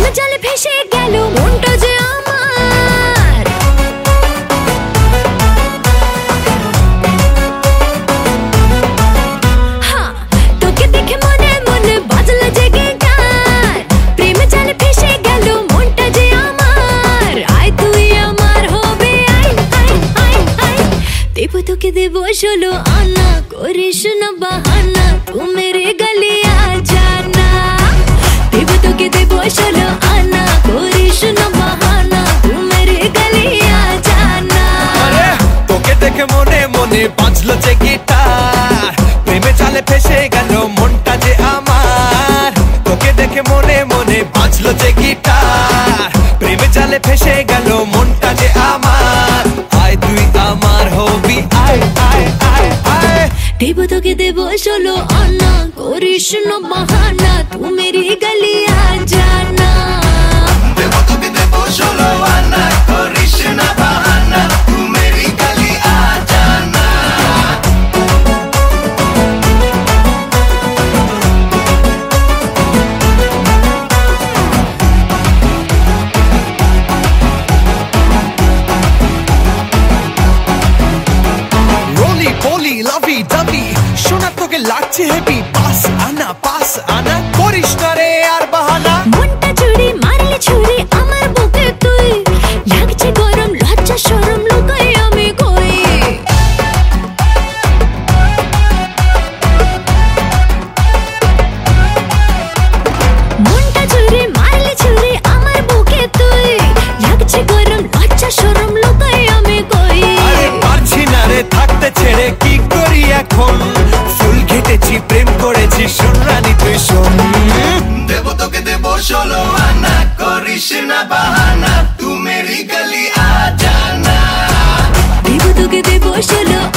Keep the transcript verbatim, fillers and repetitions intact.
জালে ভেসে গেল মনটা যে আমার। হ্যাঁ, তোকে দেখে মনে মনে বাজলো যে গিটার। প্রেম জালে ভেসে গেল মনটা যে আমার। আয় তুই আমার হবি, আয় আয় আয় আয়। দেব তোকে দেব ষোলো আনা, করিস না বাহানা, তু মেরে গলি আ জানা। দেব তোকে দেব ষোলো আনা, করিস না বাহানা, তু মেরে গলি আ জানা। আরে তোকে দেখে মনে মনে বাজলো যে গিটার। প্রেমে জালে ফেসে গেল মনটা যে আমার। তোকে দেখে মনে মনে বাজলো যে গিটার। প্রেমে জালে ফেসে গেল মনটা যে আমার। আয় তুই আমার হবি, আয় আয় আয় আয়। দেব তোকে দেব ষোলো আনা, করিস না বাহানা, তু মেরি গলি আ জানা। দেব তোকে দেব ষোলো আনা, করিস না বাহানা, তু মেরি গলি আ জানা। রোলি পলি লাভি দাবি শোনা তোকে লাগছে হেভি। পাস আনা পাস আনা, করিস না রে আর বাহানা। মনটা জুড়ে মারলে ছুরি আমার বুকে তুই। লাগছে গরম লজ্জা শরম লুকাই আমি কই। মনটা জুড়ে মারলে ছুরি আমার বুকে তুই। লাগছে গরম লজ্জা শরম লুকাই আমি কই। আরে পারছি না রে থাকতে ছেড়ে, কি করি এখন? ফুল ঘেটেছি প্রেম করেছি, শোন রানী তুই শোন। দেব তোকে দেব ষোলো আনা, করিস না বাহানা, তু মেরি গলি আ জানা। দেব তোকে দেব ষোলো